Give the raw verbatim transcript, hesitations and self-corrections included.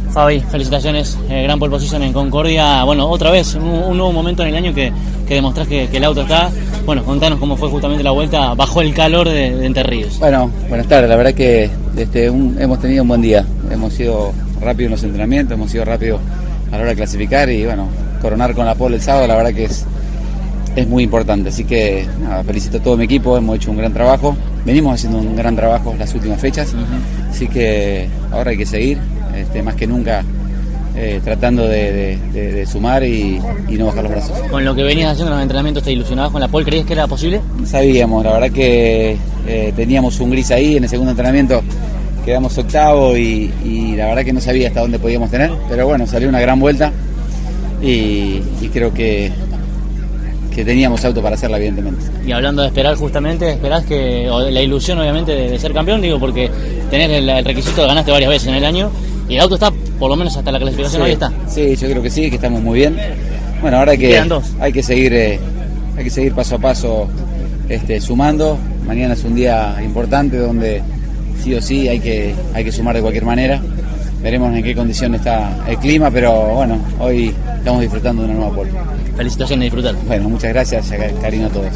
Fabi, felicitaciones, eh, gran pole position en Concordia. Bueno, otra vez, un, un nuevo momento en el año que, que demostrás que, que el auto está. Bueno, contanos cómo fue justamente la vuelta bajo el calor de, de Entre Ríos. Bueno, buenas tardes, la verdad que este, un, hemos tenido un buen día. Hemos sido rápidos en los entrenamientos, hemos sido rápidos a la hora de clasificar y bueno, coronar con la pole el sábado, la verdad que es, es muy importante. Así que nada, felicito a todo mi equipo, hemos hecho un gran trabajo. Venimos haciendo un gran trabajo las últimas fechas, uh-huh. Así que ahora hay que seguir. Este, más que nunca eh, tratando de, de, de, de sumar y, y no bajar los brazos. Con lo que venías haciendo en los entrenamientos, ¿te ilusionabas con la pole? ¿Creías que era posible? Sabíamos, la verdad que eh, teníamos un gris ahí en el segundo entrenamiento, quedamos octavo y, y la verdad que no sabía hasta dónde podíamos tener, pero bueno, salió una gran vuelta y, y creo que, que teníamos auto para hacerla, evidentemente. Y hablando de esperar, justamente, esperás que, o de la ilusión obviamente de, de ser campeón, digo, porque tenés el, el requisito de ganaste varias veces en el año. Y el auto está, por lo menos hasta la clasificación, sí, ahí está. Sí, yo creo que sí, que estamos muy bien. Bueno, ahora hay que, hay que seguir eh, hay que seguir paso a paso este, sumando. Mañana es un día importante donde sí o sí hay que, hay que sumar de cualquier manera. Veremos en qué condición está el clima, pero bueno, hoy estamos disfrutando de una nueva pole. Felicitaciones, disfrutar. Bueno, muchas gracias, cariño a todos.